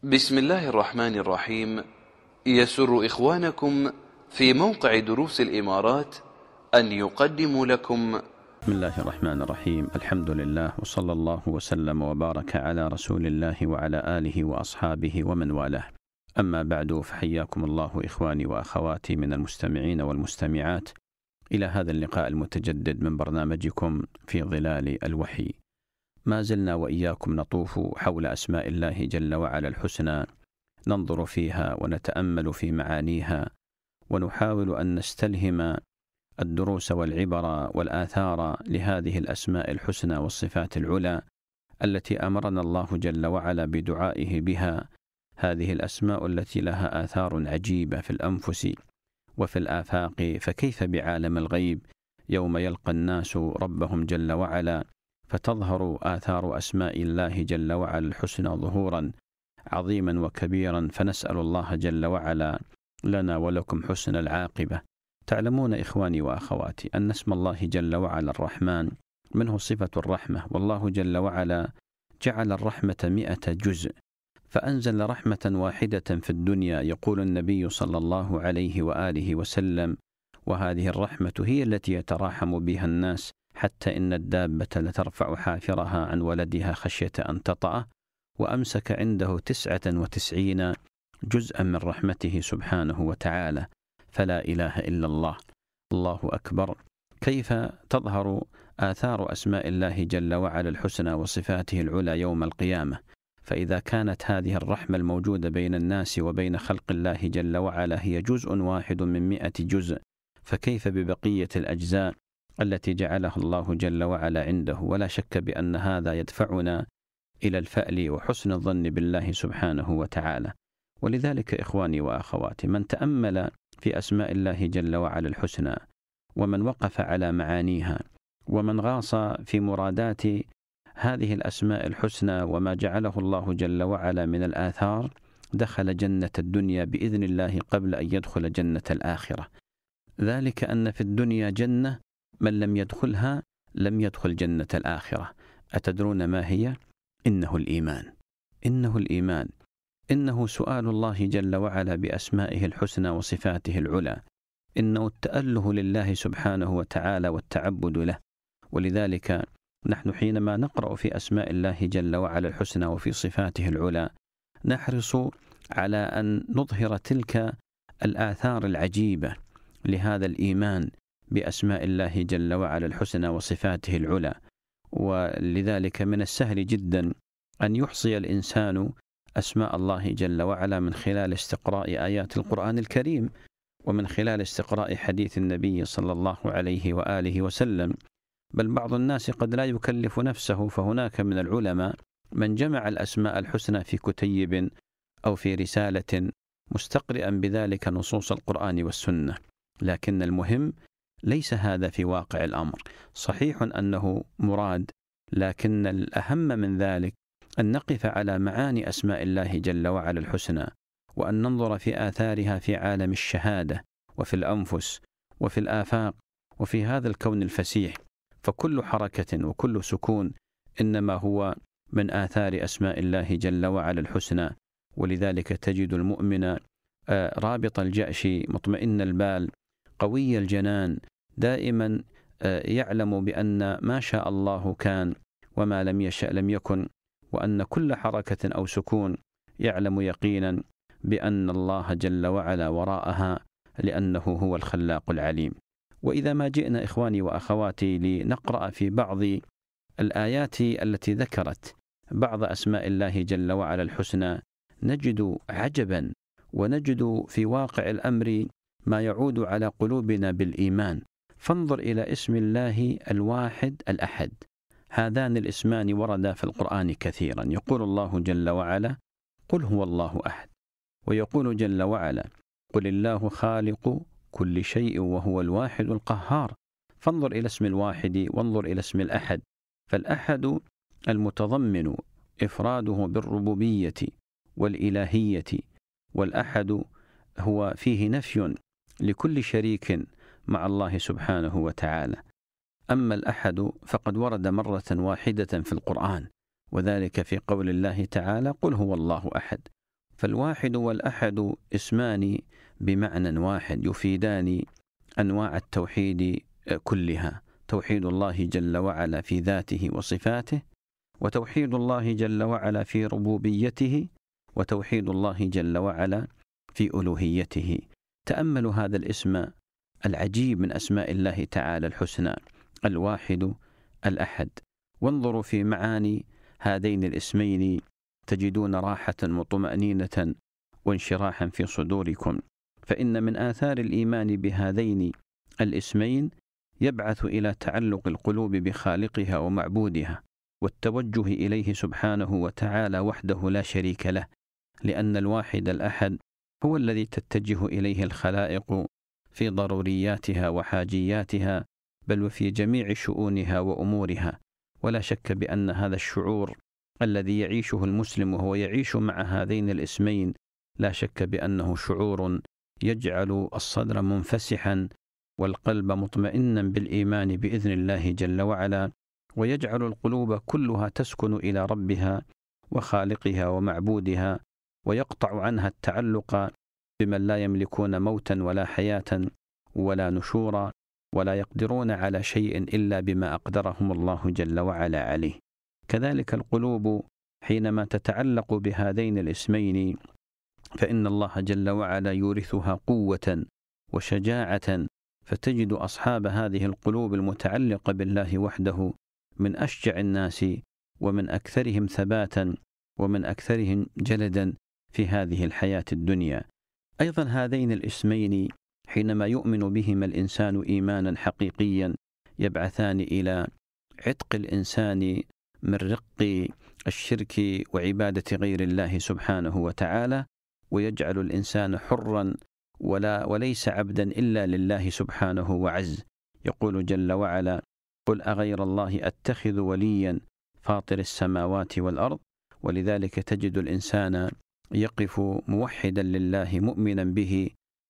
بسم الله الرحمن الرحيم. يسر إخوانكم في موقع دروس الإمارات أن يقدموا لكم بسم الله الرحمن الرحيم. الحمد لله، وصلى الله وسلم وبارك على رسول الله وعلى آله وأصحابه ومن والاه. أما بعد، فحياكم الله إخواني وأخواتي من المستمعين والمستمعات إلى هذا اللقاء المتجدد من برنامجكم في ظلال الوحي. ما زلنا وإياكم نطوف حول أسماء الله جل وعلا الحسنى، ننظر فيها ونتأمل في معانيها، ونحاول أن نستلهم الدروس والعبر والآثار لهذه الأسماء الحسنى والصفات العلى التي أمرنا الله جل وعلا بدعائه بها. هذه الأسماء التي لها آثار عجيبة في الأنفس وفي الآفاق، فكيف بعالم الغيب يوم يلقى الناس ربهم جل وعلا فتظهر آثار أسماء الله جل وعلا الحسنى ظهورا عظيما وكبيرا. فنسأل الله جل وعلا لنا ولكم حسن العاقبة. تعلمون إخواني وأخواتي أن اسم الله جل وعلا الرحمن منه صفة الرحمة، والله جل وعلا جعل الرحمة 100 جزء، فأنزل رحمة واحدة في الدنيا. يقول النبي صلى الله عليه وآله وسلم: وهذه الرحمة هي التي يتراحم بها الناس، حتى إن الدابة لترفع حافرها عن ولدها خشية أن تطأه، وأمسك عنده 99 جزءا من رحمته سبحانه وتعالى. فلا إله إلا الله. الله أكبر. كيف تظهر آثار أسماء الله جل وعلا الحسنى وصفاته العلى يوم القيامة؟ فإذا كانت هذه الرحمة الموجودة بين الناس وبين خلق الله جل وعلا هي جزء واحد من 100 جزء، فكيف ببقية الأجزاء التي جعلها الله جل وعلا عنده؟ ولا شك بأن هذا يدفعنا إلى الفأل وحسن الظن بالله سبحانه وتعالى. ولذلك إخواني وأخواتي، من تأمل في أسماء الله جل وعلا الحسنى، ومن وقف على معانيها، ومن غاص في مرادات هذه الأسماء الحسنى وما جعله الله جل وعلا من الآثار، دخل جنة الدنيا بإذن الله قبل أن يدخل جنة الآخرة. ذلك أن في الدنيا جنة من لم يدخلها لم يدخل جنة الآخرة. أتدرون ما هي؟ إنه الإيمان. إنه الإيمان. إنه سؤال الله جل وعلا بأسمائه الحسنى وصفاته العلى. إنه التأله لله سبحانه وتعالى والتعبد له. ولذلك نحن حينما نقرأ في أسماء الله جل وعلا الحسنى وفي صفاته العلى نحرص على أن نظهر تلك الآثار العجيبة لهذا الإيمان بأسماء الله جل وعلا الحسنى وصفاته العلى. ولذلك من السهل جدا أن يحصي الإنسان أسماء الله جل وعلا من خلال استقراء آيات القرآن الكريم، ومن خلال استقراء حديث النبي صلى الله عليه وآله وسلم. بل بعض الناس قد لا يكلف نفسه، فهناك من العلماء من جمع الأسماء الحسنى في كتيب أو في رسالة مستقرئا بذلك نصوص القرآن والسنة. لكن المهم ليس هذا في واقع الأمر. صحيح أنه مراد، لكن الأهم من ذلك أن نقف على معاني أسماء الله جل وعلا الحسنى، وأن ننظر في آثارها في عالم الشهادة وفي الأنفس وفي الآفاق وفي هذا الكون الفسيح. فكل حركة وكل سكون إنما هو من آثار أسماء الله جل وعلا الحسنى. ولذلك تجد المؤمن رابط الجأش مطمئن البال قوي الجنان، دائما يعلم بأن ما شاء الله كان وما لم يشأ لم يكن، وأن كل حركة أو سكون يعلم يقينا بأن الله جل وعلا وراءها، لأنه هو الخلاق العليم. وإذا ما جئنا إخواني وأخواتي لنقرأ في بعض الآيات التي ذكرت بعض أسماء الله جل وعلا الحسنى، نجد عجبا، ونجد في واقع الأمر ما يعود على قلوبنا بالإيمان. فانظر إلى اسم الله الواحد الأحد. هذان الاسمان وردا في القرآن كثيرا. يقول الله جل وعلا: قل هو الله أحد. ويقول جل وعلا: قل الله خالق كل شيء وهو الواحد القهار. فانظر إلى اسم الواحد وانظر إلى اسم الأحد. فالأحد المتضمن إفراده بالربوبية والإلهية، والأحد هو فيه نفي لكل شريك مع الله سبحانه وتعالى. أما الأحد فقد ورد مرة واحدة في القرآن، وذلك في قول الله تعالى: قل هو الله أحد. فالواحد والأحد اسمان بمعنى واحد يفيدان أنواع التوحيد كلها: توحيد الله جل وعلا في ذاته وصفاته، وتوحيد الله جل وعلا في ربوبيته، وتوحيد الله جل وعلا في ألوهيته. تأملوا هذا الاسم العجيب من أسماء الله تعالى الحسنى، الواحد الأحد، وانظروا في معاني هذين الاسمين تجدون راحة وطمأنينة وانشراحا في صدوركم. فإن من آثار الإيمان بهذين الاسمين يبعث إلى تعلق القلوب بخالقها ومعبودها، والتوجه إليه سبحانه وتعالى وحده لا شريك له، لأن الواحد الأحد هو الذي تتجه إليه الخلائق في ضرورياتها وحاجياتها، بل وفي جميع شؤونها وأمورها. ولا شك بأن هذا الشعور الذي يعيشه المسلم وهو يعيش مع هذين الاسمين لا شك بأنه شعور يجعل الصدر منفسحا والقلب مطمئنا بالإيمان بإذن الله جل وعلا، ويجعل القلوب كلها تسكن إلى ربها وخالقها ومعبودها، ويقطع عنها التعلق بمن لا يملكون موتا ولا حياة ولا نشورا، ولا يقدرون على شيء إلا بما أقدرهم الله جل وعلا عليه. كذلك القلوب حينما تتعلق بهذين الاسمين فإن الله جل وعلا يورثها قوة وشجاعة، فتجد أصحاب هذه القلوب المتعلقة بالله وحده من أشجع الناس ومن أكثرهم ثباتا ومن أكثرهم جلدا في هذه الحياة الدنيا. أيضا هذين الاسمين حينما يؤمن بهما الإنسان إيمانا حقيقيا يبعثان إلى عتق الإنسان من رق الشرك وعبادة غير الله سبحانه وتعالى، ويجعل الإنسان حرا وليس عبدا إلا لله سبحانه وعز. يقول جل وعلا: قل أغير الله أتخذ وليا فاطر السماوات والأرض. ولذلك تجد الإنسان يقف موحدا لله مؤمنا به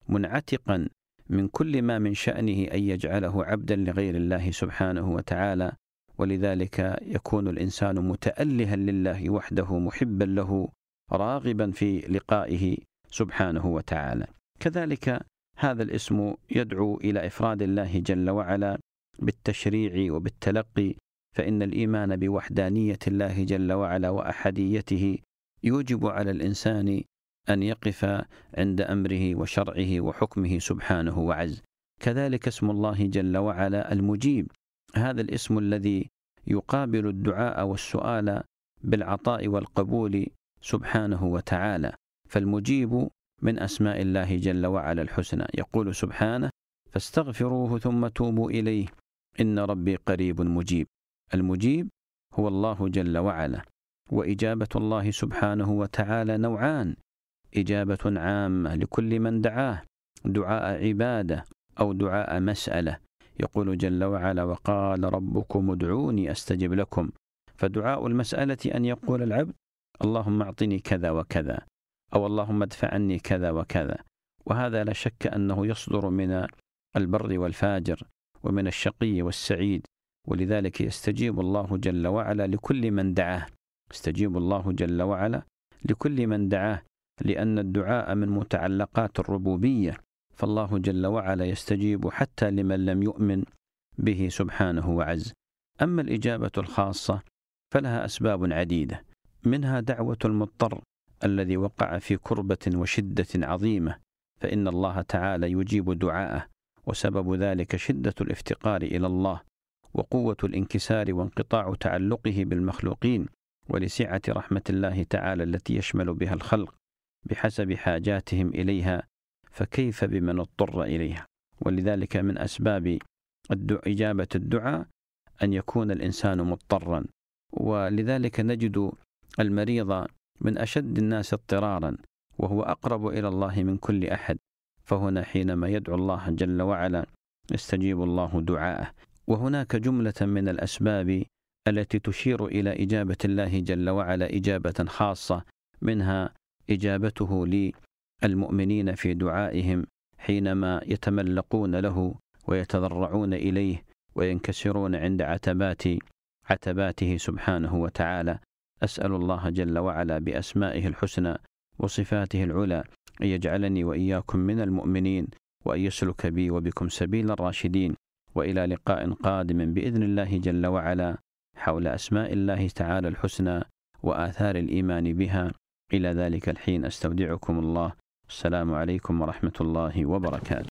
منعتقا من كل ما من شأنه أن يجعله عبدا لغير الله سبحانه وتعالى، ولذلك يكون الإنسان متألها لله وحده محبا له راغبا في لقائه سبحانه وتعالى. كذلك هذا الاسم يدعو إلى إفراد الله جل وعلا بالتشريع وبالتلقي، فإن الإيمان بوحدانية الله جل وعلا وأحديته يوجب على الإنسان أن يقف عند أمره وشرعه وحكمه سبحانه وعز. كذلك اسم الله جل وعلا المجيب، هذا الاسم الذي يقابل الدعاء والسؤال بالعطاء والقبول سبحانه وتعالى. فالمجيب من أسماء الله جل وعلا الحسنى. يقول سبحانه: فاستغفروه ثم توبوا إليه إن ربي قريب مجيب. المجيب هو الله جل وعلا. وإجابة الله سبحانه وتعالى نوعان: إجابة عامة لكل من دعاه دعاء عبادة أو دعاء مسألة. يقول جل وعلا: وقال ربكم ادعوني أستجب لكم. فدعاء المسألة أن يقول العبد: اللهم أعطني كذا وكذا، أو اللهم ادفع عني كذا وكذا. وهذا لا شك أنه يصدر من البر والفاجر ومن الشقي والسعيد، ولذلك يستجيب الله جل وعلا لكل من دعاه. يستجيب الله جل وعلا لكل من دعاه، لأن الدعاء من متعلقات الربوبية، فالله جل وعلا يستجيب حتى لمن لم يؤمن به سبحانه وعز. أما الإجابة الخاصة فلها أسباب عديدة، منها دعوة المضطر الذي وقع في كربة وشدة عظيمة، فإن الله تعالى يجيب دعاءه، وسبب ذلك شدة الافتقار إلى الله وقوة الانكسار وانقطاع تعلقه بالمخلوقين، ولسعة رحمة الله تعالى التي يشمل بها الخلق بحسب حاجاتهم إليها، فكيف بمن اضطر إليها. ولذلك من أسباب إجابة الدعاء أن يكون الإنسان مضطرا، ولذلك نجد المريض من أشد الناس اضطرارا وهو أقرب إلى الله من كل أحد، فهنا حينما يدعو الله جل وعلا يستجيب الله دعاءه. وهناك جملة من الأسباب التي تشير إلى إجابة الله جل وعلا إجابة خاصة، منها إجابته للمؤمنين في دعائهم حينما يتملقون له ويتضرعون إليه وينكسرون عند عتباته سبحانه وتعالى. أسأل الله جل وعلا بأسمائه الحسنى وصفاته العلى أن يجعلني وإياكم من المؤمنين، وأن يسلك بي وبكم سبيل الراشدين. وإلى لقاء قادم بإذن الله جل وعلا حول أسماء الله تعالى الحسنى وآثار الإيمان بها. إلى ذلك الحين أستودعكم الله. السلام عليكم ورحمة الله وبركاته.